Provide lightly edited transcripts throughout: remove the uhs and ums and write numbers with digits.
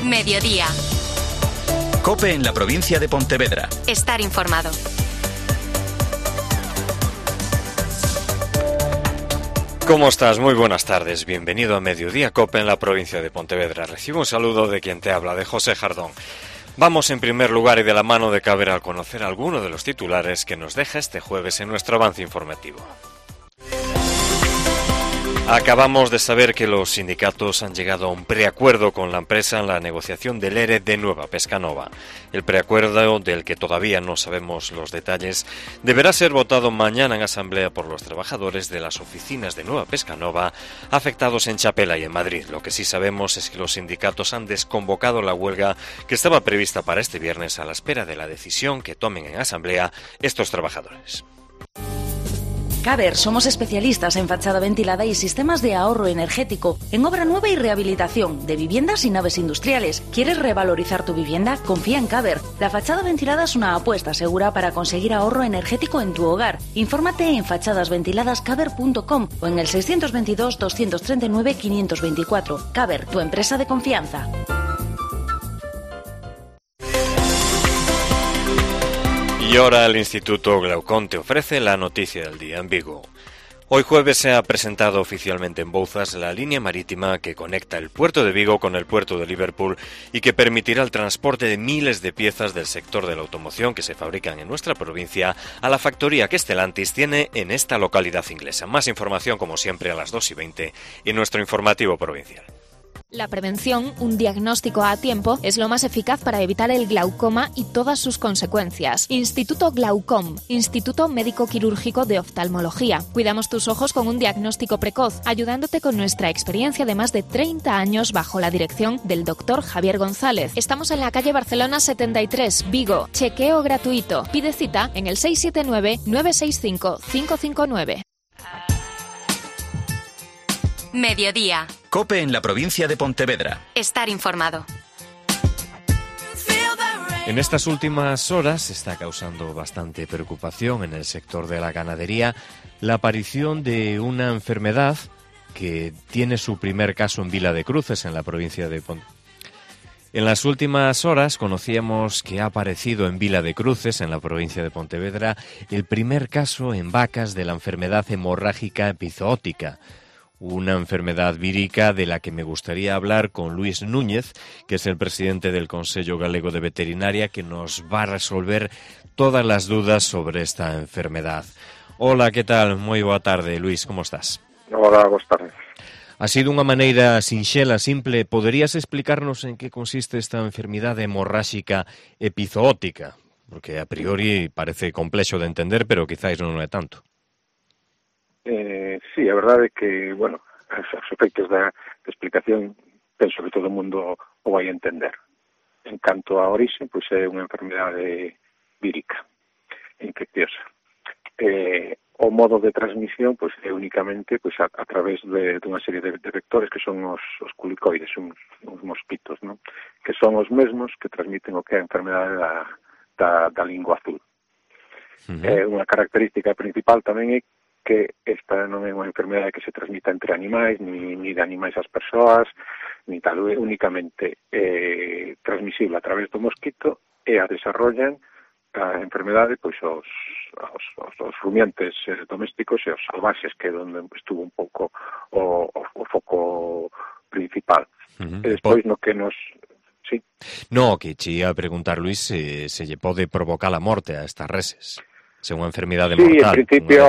Mediodía. COPE en la provincia de Pontevedra. Estar informado. ¿Cómo estás? Muy buenas tardes. Bienvenido a Mediodía COPE en la provincia de Pontevedra. Recibo un saludo de quien te habla, de José Jardón. Vamos en primer lugar y de la mano de Caber a conocer alguno de los titulares que nos deja este jueves en nuestro avance informativo. Acabamos de saber que los sindicatos han llegado a un preacuerdo con la empresa en la negociación del ERE de Nueva Pescanova. El preacuerdo, del que todavía no sabemos los detalles, deberá ser votado mañana en asamblea por los trabajadores de las oficinas de Nueva Pescanova afectados en Chapela y en Madrid. Lo que sí sabemos es que los sindicatos han desconvocado la huelga que estaba prevista para este viernes a la espera de la decisión que tomen en asamblea estos trabajadores. Caber, somos especialistas en fachada ventilada y sistemas de ahorro energético, en obra nueva y rehabilitación de viviendas y naves industriales. ¿Quieres revalorizar tu vivienda? Confía en Caber. La fachada ventilada es una apuesta segura para conseguir ahorro energético en tu hogar. Infórmate en fachadasventiladascaber.com o en el 622 239 524. Caber, tu empresa de confianza. Y ahora el Instituto Glaucón te ofrece la noticia del día en Vigo. Hoy jueves se ha presentado oficialmente en Bouzas la línea marítima que conecta el puerto de Vigo con el puerto de Liverpool y que permitirá el transporte de miles de piezas del sector de la automoción que se fabrican en nuestra provincia a la factoría que Stellantis tiene en esta localidad inglesa. Más información, como siempre, a las 2:20 en nuestro informativo provincial. La prevención, un diagnóstico a tiempo, es lo más eficaz para evitar el glaucoma y todas sus consecuencias. Instituto Glaucom, Instituto Médico Quirúrgico de Oftalmología. Cuidamos tus ojos con un diagnóstico precoz, ayudándote con nuestra experiencia de más de 30 años bajo la dirección del doctor Javier González. Estamos en la calle Barcelona 73, Vigo. Chequeo gratuito. Pide cita en el 679-965-559. Mediodía. COPE en la provincia de Pontevedra. Estar informado. En estas últimas horas está causando bastante preocupación en el sector de la ganadería la aparición de una enfermedad que tiene su primer caso en Vila de Cruces, en la provincia de Pontevedra. En las últimas horas conocíamos que ha aparecido en Vila de Cruces, en la provincia de Pontevedra, el primer caso en vacas de la enfermedad hemorrágica epizootica. Una enfermedad vírica de la que me gustaría hablar con Luis Núñez, que es el presidente del Consello Galego de Veterinaria, que nos va a resolver todas las dudas sobre esta enfermedad. Hola, ¿qué tal? Moi boa tarde, Luis, como estás? Hola, boas tardes. Ha sido unha maneira sinxela, simple. Poderías explicarnos en que consiste esta enfermidade hemorráxica epizootica? Porque a priori parece complexo de entender, pero quizáis non é tanto. Sí, a verdade é que, bueno, os efectos da explicación penso que todo o mundo o vai entender. En canto a orixe, pois é unha enfermedade vírica, infecciosa. O modo de transmisión pois é únicamente pois a través de unha serie de vectores que son os culicoides, uns mosquitos, non? Que son os mesmos que transmiten o que é a enfermedade da lingua azul. Unha característica principal tamén é que esta non é unha enfermedade que se transmita entre animais, ni de animais ás persoas, ni tal, é únicamente transmisible a través do mosquito e a desarrollan a enfermedade pois os rumiantes domésticos e os salvaxes, que é onde estuvo un pouco o foco principal. E despois no que nos... Sí. No, que che ia a preguntar, Luis, se lle pode provocar a morte a estas reses. É unha enfermidade mortal. Sí, en principio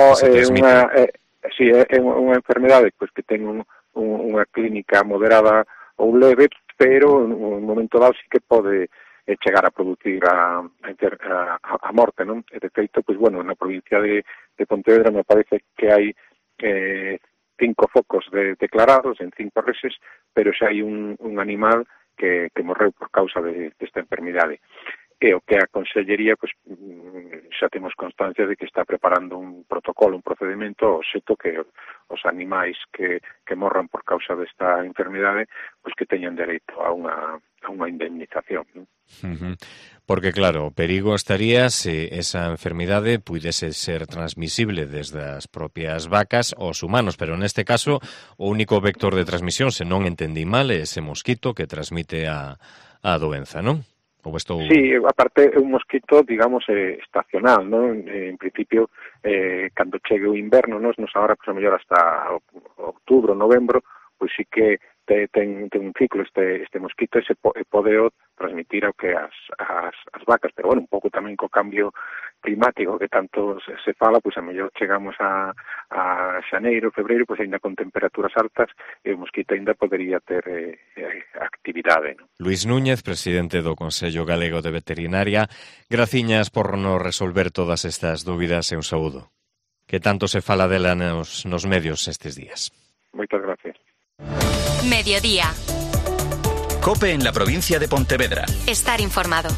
é unha enfermidade pois que ten unha clínica moderada ou leve, pero en un momento dado sí que pode chegar a producir a morte, non? E de feito, pois bueno, na provincia de Pontevedra me parece que hai 5 focos declarados en 5 reses, pero xa hai un animal que morreu por causa desta enfermidade. E o que a Consellería, pois, xa temos constancia de que está preparando un protocolo, un procedimento, ao xeito que os animais que morran por causa desta enfermidade, pois que teñan dereito a unha indemnización, non? Porque, claro, o perigo estaría se esa enfermidade puidese ser transmisible desde as propias vacas aos humanos, pero neste caso o único vector de transmisión, se non entendí mal, é ese mosquito que transmite a a doenza, non? Ou estou... Sí, aparte é un mosquito, digamos, estacional, non? En principio, cando chegue o inverno, nos agora, pois, a mellor hasta outubro, novembro, pois sí que ten un ciclo este mosquito e pode transmitir ao que as vacas, pero bueno, un pouco tamén co cambio climático que tanto se fala, pois a mellor chegamos a xaneiro, febreiro, pois ainda con temperaturas altas e o mosquito ainda podería ter actividade, non? Luís Núñez, presidente do Consello Galego de Veterinaria, graciñas por nos resolver todas estas dúbidas e un saúdo. Que tanto se fala dela nos medios estes días. Moitas gracias. Mediodía. COPE en la provincia de Pontevedra. Estar informado.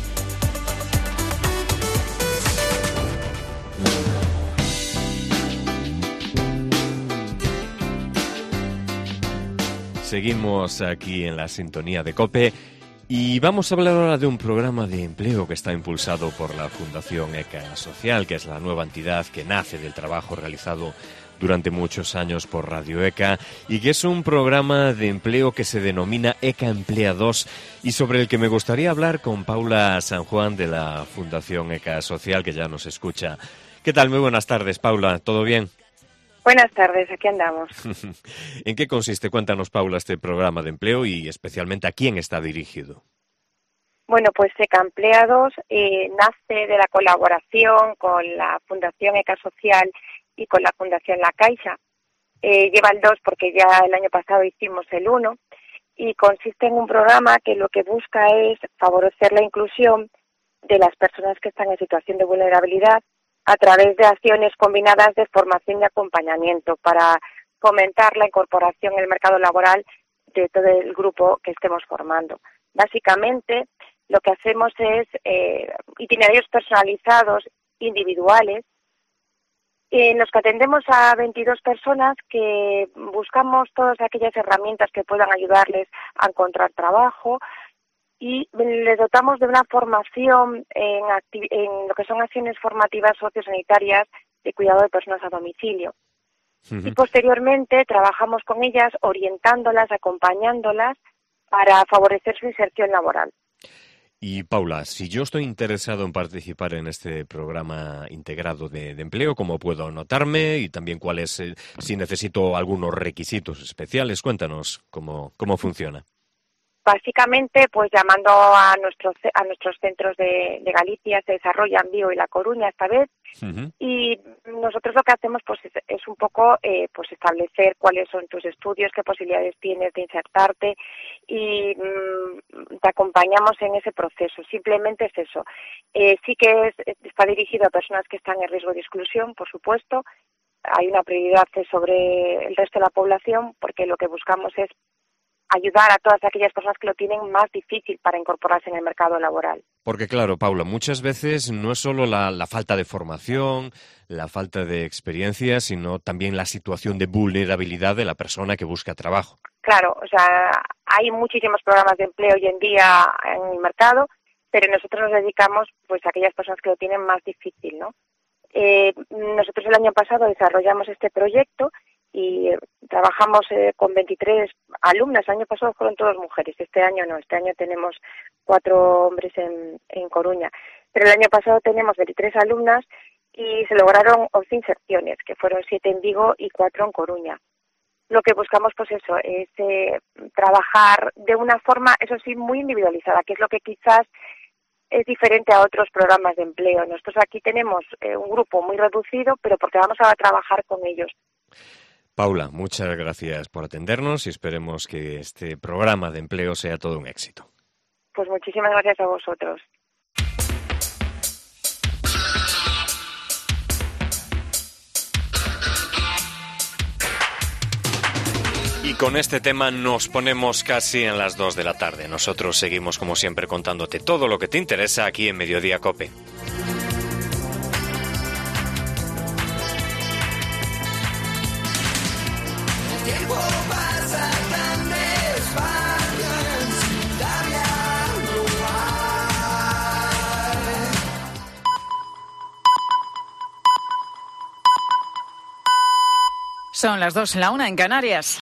Seguimos aquí en la sintonía de COPE y vamos a hablar ahora de un programa de empleo que está impulsado por la Fundación ECA Social, que es la nueva entidad que nace del trabajo realizado durante muchos años por Radio ECA y que es un programa de empleo que se denomina ECA Emplea 2 y sobre el que me gustaría hablar con Paula San Juan de la Fundación ECA Social, que ya nos escucha. ¿Qué tal? Muy buenas tardes, Paula. ¿Todo bien? Buenas tardes, aquí andamos. ¿En qué consiste? Cuéntanos, Paula, este programa de empleo y especialmente a quién está dirigido. Bueno, pues ECA Emplea 2 nace de la colaboración con la Fundación ECA Social y con la Fundación La Caixa. Lleva el 2 porque ya el año pasado hicimos el 1 y consiste en un programa que lo que busca es favorecer la inclusión de las personas que están en situación de vulnerabilidad a través de acciones combinadas de formación y acompañamiento para fomentar la incorporación en el mercado laboral de todo el grupo que estemos formando. Básicamente, lo que hacemos es itinerarios personalizados, individuales, en los que atendemos a 22 personas que buscamos todas aquellas herramientas que puedan ayudarles a encontrar trabajo y les dotamos de una formación en lo que son acciones formativas sociosanitarias de cuidado de personas a domicilio. Uh-huh. Y posteriormente trabajamos con ellas orientándolas, acompañándolas para favorecer su inserción laboral. Y Paula, si yo estoy interesado en participar en este programa integrado de empleo, ¿cómo puedo anotarme? Y también cuáles, si necesito algunos requisitos especiales, cuéntanos cómo funciona. Básicamente, pues llamando a nuestros centros de Galicia, se desarrollan Vigo y La Coruña esta vez, uh-huh. Y nosotros lo que hacemos pues es un poco pues establecer cuáles son tus estudios, qué posibilidades tienes de insertarte y te acompañamos en ese proceso. Simplemente es eso. Sí que está dirigido a personas que están en riesgo de exclusión, por supuesto. Hay una prioridad sobre el resto de la población porque lo que buscamos es ayudar a todas aquellas personas que lo tienen más difícil para incorporarse en el mercado laboral. Porque claro, Paula, muchas veces no es solo la falta de formación, la falta de experiencia, sino también la situación de vulnerabilidad de la persona que busca trabajo. Claro, o sea, hay muchísimos programas de empleo hoy en día en el mercado, pero nosotros nos dedicamos pues a aquellas personas que lo tienen más difícil, ¿no? Nosotros el año pasado desarrollamos este proyecto y trabajamos con 23 alumnas. El año pasado fueron todas mujeres, este año no, este año tenemos 4 hombres en Coruña, pero el año pasado tenemos 23 alumnas y se lograron 11 inserciones, que fueron 7 en Vigo y 4 en Coruña. Lo que buscamos pues eso es trabajar de una forma, eso sí, muy individualizada, que es lo que quizás es diferente a otros programas de empleo. Nosotros aquí tenemos un grupo muy reducido, pero porque vamos a trabajar con ellos. Paula, muchas gracias por atendernos y esperemos que este programa de empleo sea todo un éxito. Pues muchísimas gracias a vosotros. Y con este tema nos ponemos casi en las 2 de la tarde. Nosotros seguimos, como siempre, contándote todo lo que te interesa aquí en Mediodía COPE. Son las 2:01 en Canarias.